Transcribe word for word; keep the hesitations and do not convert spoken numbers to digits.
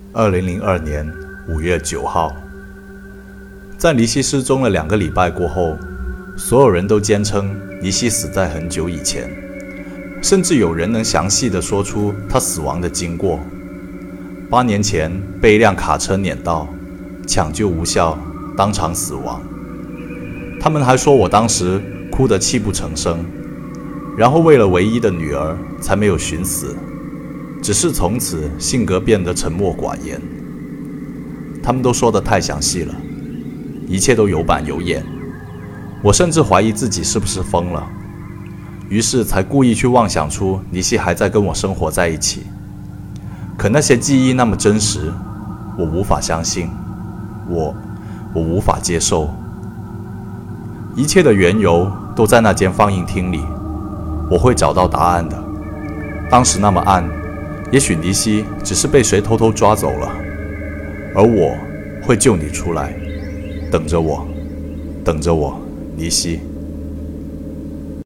二零零二年五月九号，在尼西失踪了两个礼拜过后，所有人都坚称尼西死在很久以前，甚至有人能详细地说出他死亡的经过。八年前被一辆卡车碾到，抢救无效，当场死亡。他们还说我当时哭得泣不成声，然后为了唯一的女儿才没有寻死，只是从此性格变得沉默寡言。他们都说得太详细了，一切都有板有眼，我甚至怀疑自己是不是疯了，于是才故意去妄想出尼西还在跟我生活在一起。可那些记忆那么真实，我无法相信，我我无法接受。一切的缘由都在那间放映厅里，我会找到答案的。当时那么暗，也许尼西只是被谁偷偷抓走了，而我会救你出来。等着我，等着我，尼西。